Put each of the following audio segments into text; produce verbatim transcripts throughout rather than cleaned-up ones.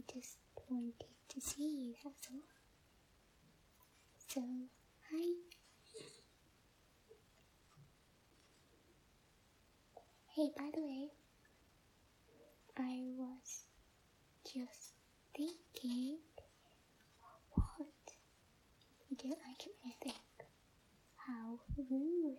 just wanted to see you, that's all. So, hi. Hey, by the way, I was just thinking, what? You don't like it when I think, how rude.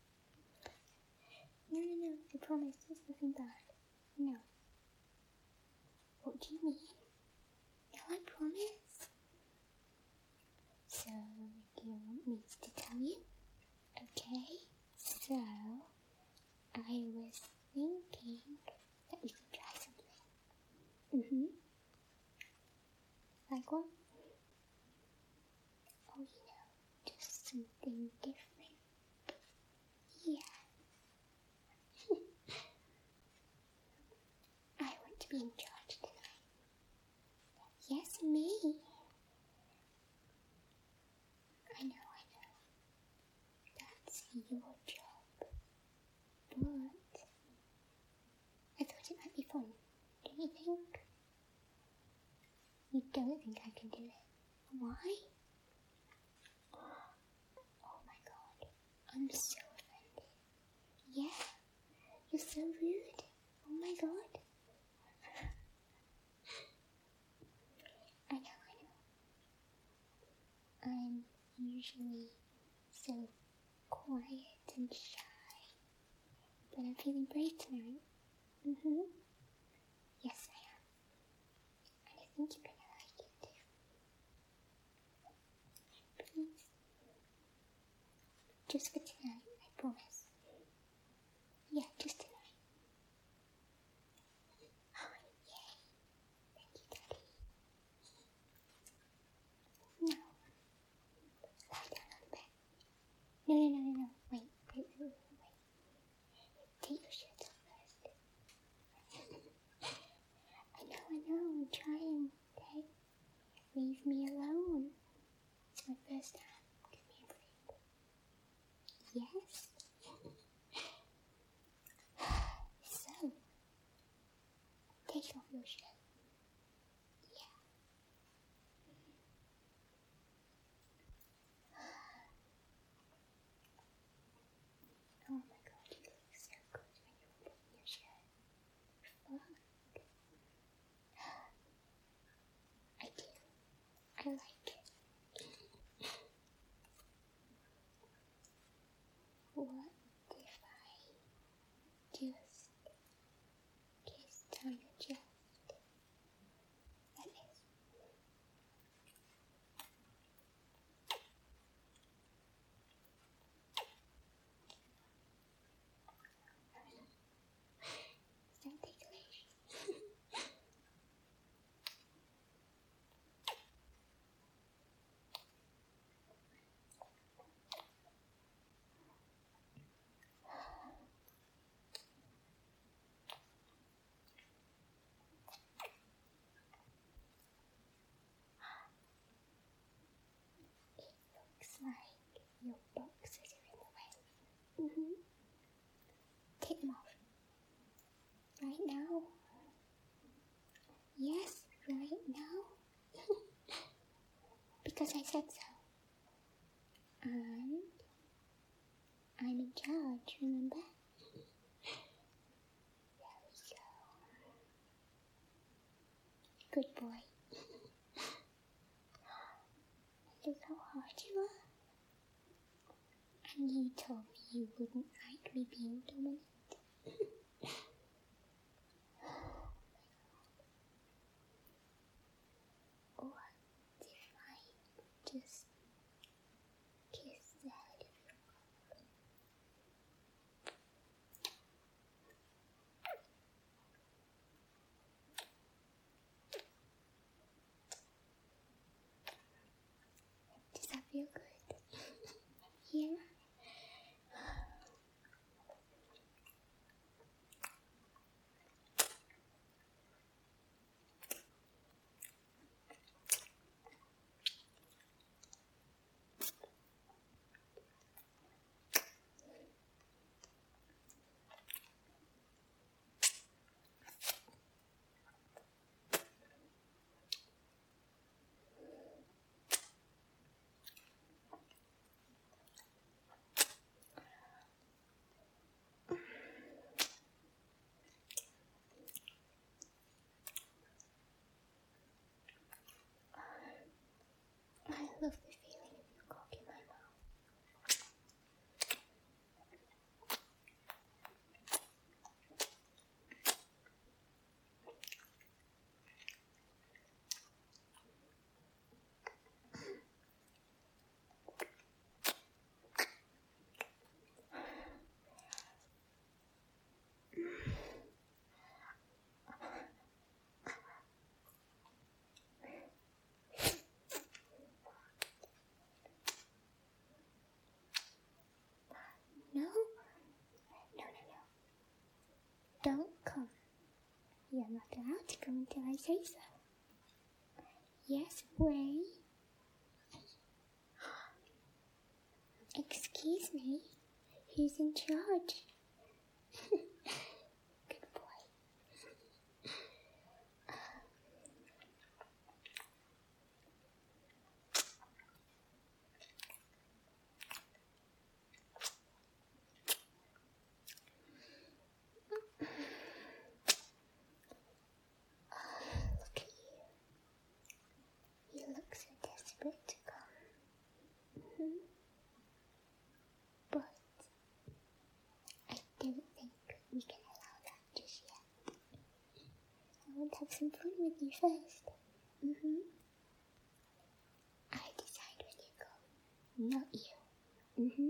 No, no, no, I promise, there's nothing bad. No. What do you mean? No, I promise. So, do you want me to tell you? Okay, so, I was thinking that we could try something. Mm-hmm. Like what? Oh, you know, just something different. Yeah. I want to be in charge tonight. Yes, me. I know, I know. That's your job. But I thought it might be fun. Don't you think? You don't think I can do it. Why? Oh my god. I'm so offended. Yeah. You're so rude. Oh my god. I know, I know. I'm usually so quiet and shy, but I'm feeling brave tonight. Mm-hmm. Yes, I am. And I think you're gonna like it too. Please. Just for tonight, I promise. Yeah, just tonight. Oh, yay. Thank you, Daddy. No. Lie down on the bed. No, no, no, no, no. Wait, wait, wait, wait, wait. Take your shirt off first. I know, I know. I'm trying, okay? Leave me alone. It's my first time. Give me a break. Yes? So, take off your shirt. Yeah. Oh my god, you look so good when you're putting your shirt. Fuck. I do. I like it. What if I just kissed on your chest? Like this. Is that ticklish? Looks like your boxes are in the way. Mm-hmm. Take them off. Right now. Yes, right now. Because I said so. And I'm in charge, remember? There we go. Good boy. Look how hard you are. And you told me you wouldn't like me being dominant. Or if I just kiss the head of your cock. Does that feel good? Yeah? love the feeling of your cock in my mouth. No? No, no, no. Don't come. You're not allowed to come until I say so. Yes, Ray? Excuse me? Who's in charge? Good boy. Look at you. You look so desperate to come. Mm-hmm. But I don't think we can allow that just yet. I want to have some fun with you first. Mm-hmm. I decide when you go, not you. Mm-hmm.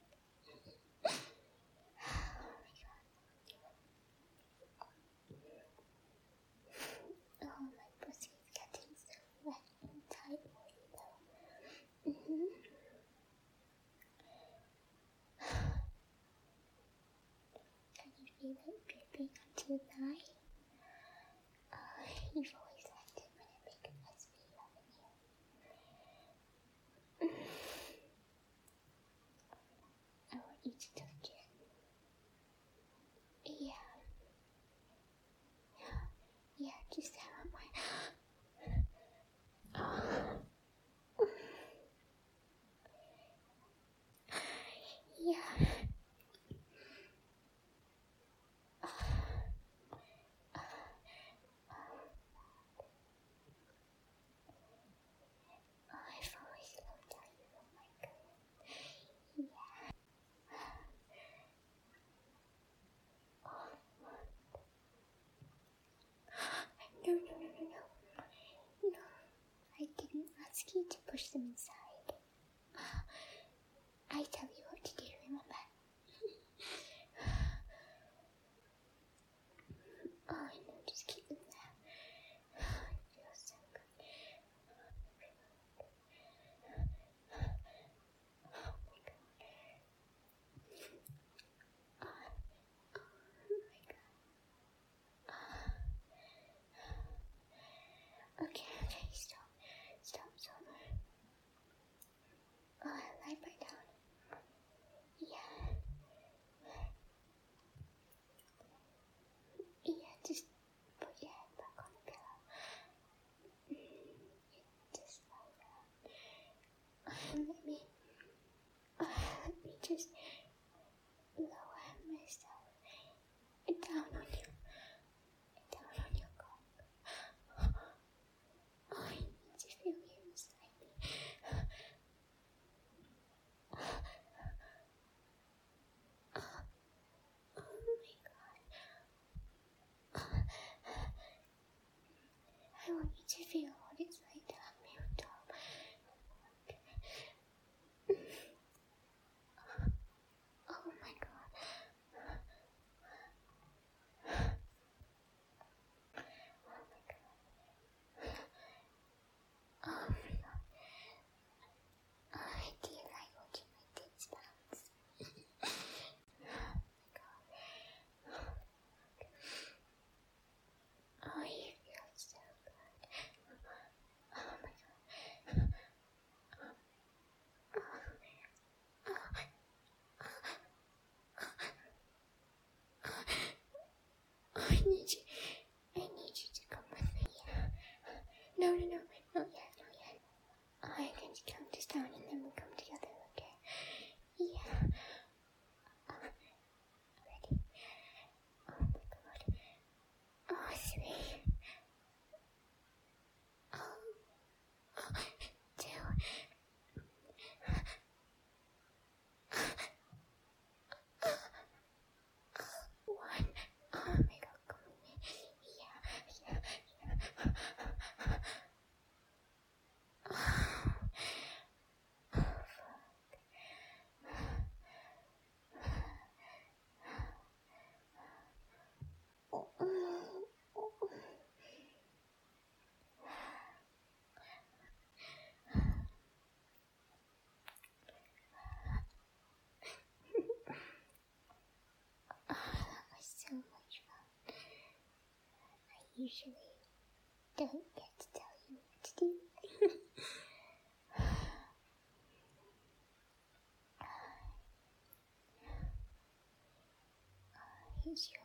Oh, my pussy is getting so wet and tight for you though. Mm-hmm. Can you feel it dripping onto your thigh? Oh, you've always liked it when I make a mess for you, haven't you? I want you to touch it. Yeah. Yeah, just I want my... Yeah. I've always loved how you love my girl. Yeah. No, no, no, no, no. No, I didn't ask you to push them inside. I tell you what to do, remember? Oh, no, just keep them there. It feels so good. Oh my god. Oh my god. Okay, okay, stop. Stop, stop. Oh, lie back down. Yeah. Yeah, just put your head back on the pillow. Just lie down. Let me, let me just lower myself down on you, down on your cock. Oh, I need to feel you inside me. Oh my god. I want you to feel what it's like to have me on top. Oh my god. Oh my god. Oh, do you like watching my tits bounce? Oh, you feel so good. Oh my god. Oh, I need you. I need you to come with me. No, no, no. Not yet, not yet. I'm going to count us down and then we'll come together, okay? Yeah. Ready? Oh my god. Oh, three. Oh. Oh, two. usually don't get to tell you what to do. Here's your